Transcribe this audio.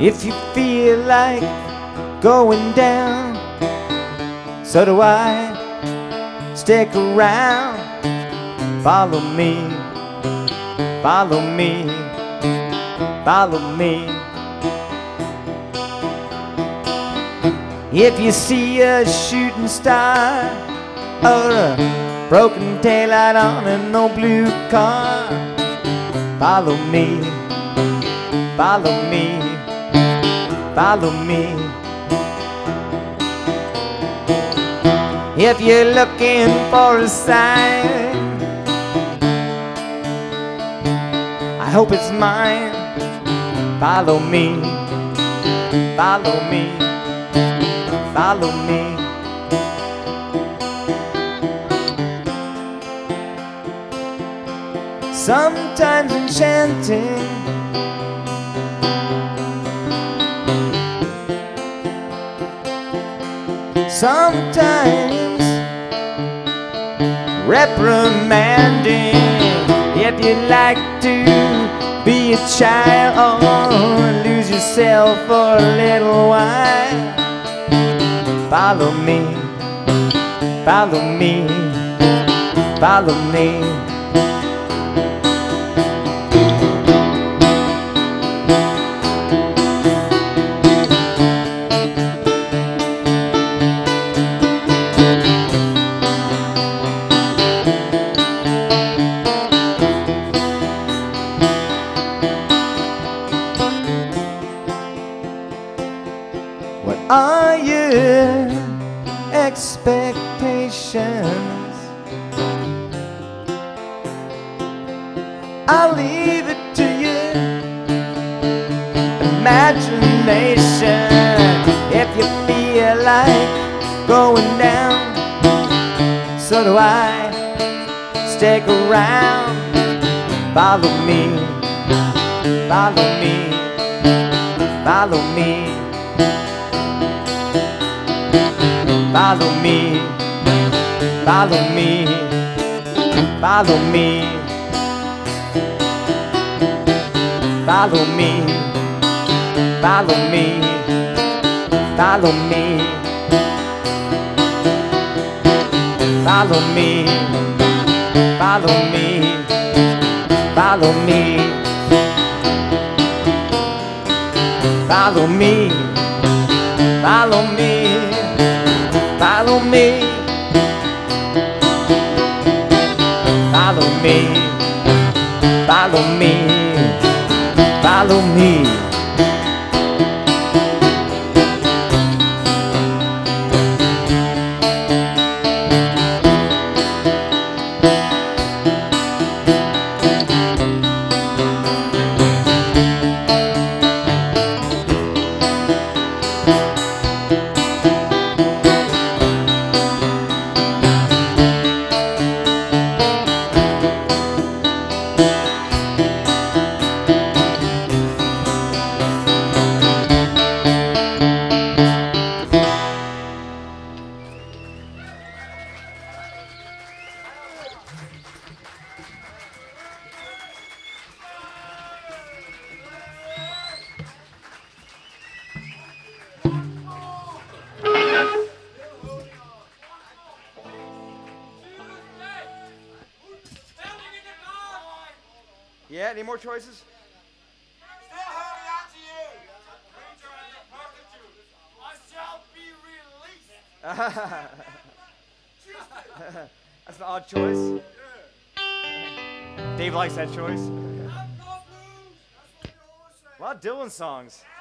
If you feel like going down, so do I. Stick around, follow me, follow me, follow me. If you see a shooting star or a broken taillight on an old blue car, follow me, follow me, follow me. If you're looking for a sign, I hope it's mine. Follow me, follow me, follow me. Sometimes enchanting, sometimes reprimanding. If you'd like to be a child or lose yourself for a little while, follow me, follow me, follow me. What are your expectations? I'll leave it to your imagination. If you feel like going down, so do I. Stick around, follow me, follow me, follow me. Follow me, follow me, follow me, follow me, follow me, follow me, follow me, follow me, follow me, follow me, follow me. Follow me, follow me, follow me, follow me. Yeah, any more choices? Still holding on to you. Preacher, I have multitude. I shall be released. That's an odd choice. Dave likes that choice. A lot of Dylan songs.